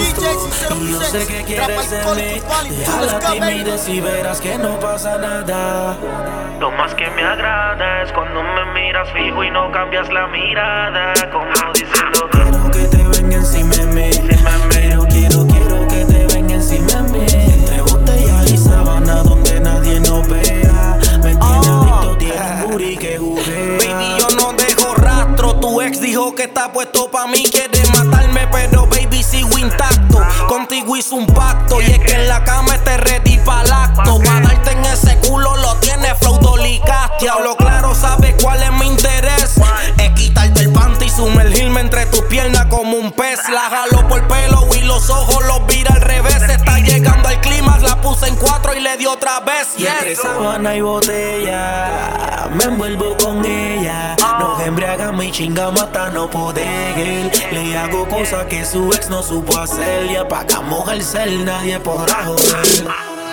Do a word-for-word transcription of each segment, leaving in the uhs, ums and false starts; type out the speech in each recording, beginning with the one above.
gusto. Y yo sé que quieres de mí. Deja la timidez y verás que no pasa nada. Lo más que me agrada es cuando me miras fijo y no cambias la mirada. Como diciendo quiero que te venga encima de mí. Quiero, quiero, quiero que te venga encima de mí. Entre botella y sabana donde nadie nos vea. Me tiene adicto, tiene un booty que juguea. Baby, yo no dejo rastro. Tu ex dijo que está puesto pa' mí. Quiere matarme, pero baby, sigo intacto. Contigo hice un pacto. Y es que en la cama esté ready pa'l acto. Pa' darte en ese culo lo tiene flow Dolicasti. Hablo claro, sabes cuál es mi interés. Es quitarte el panty y sumergirme entre tus piernas como un pez. La jalo por pelo y los ojos los vira al revés. Está llegando al clímax, la puse en cuatro y le di otra vez. Y entre sábana y botella me envuelvo con ella. Nos embriagamos y chingamos hasta no poder. Le hago cosas que su ex no supo hacer. Y apagamos el cel, nadie podrá joder.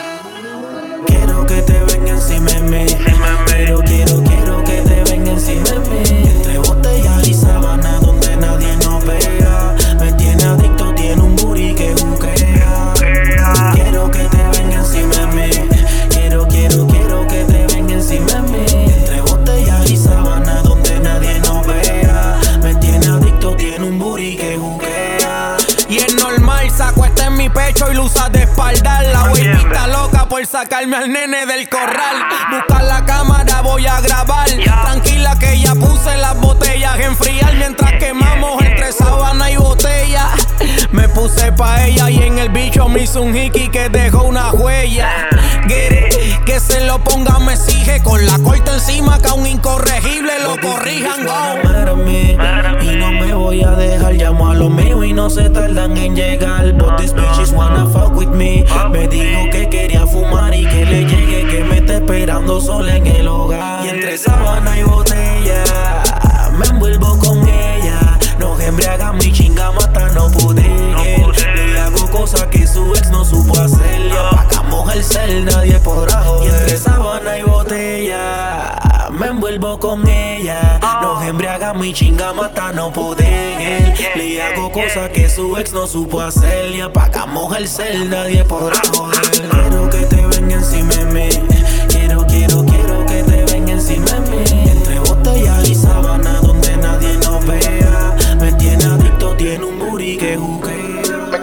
Quiero que te venga encima de mí. Quiero, quiero, quiero que te venga encima de mí. Entre botella y sabana donde nadie nos vea. Me tiene adicto, tiene un booty que juquea. Quiero que te venga encima de mí. Quiero, quiero, quiero que te venga encima de mí. Entre botella y sabana donde nadie nos vea. Me tiene adicto, tiene un booty que juquea. Y es normal, saco este en mi pecho y lo usa de espaldar. La baby está loca por sacarme al nene del corral. Buscar la cámara, voy a grabar. Tranquila que ya puse las botellas en friar. Mientras quemamos entre sábana y botella. Me puse pa' ella y en el bicho me hizo un hiki que dejó una huella. Get it, que se lo ponga me exige. Con la corta encima que a un incorregible lo corrijan. Y no me voy a dejar, llamo a lo mío y no se tardan en llegar. But these bitches wanna fuck with me. Me dijo que quería fumar y que le llegue, que me está esperando sola en el hogar. Y entre sábana y botella me envuelvo con ella. Nos embriagamos y chingamos hasta no poder. Le hago cosas que su ex no supo hacer. Y apagamos el cel, nadie podrá joder. Y entre sábana y botella me envuelvo con ella. Nos embriagamos y chingamos hasta no poder. Le hago cosas que su ex no supo hacer. Y apagamos el cel, nadie podrá joder.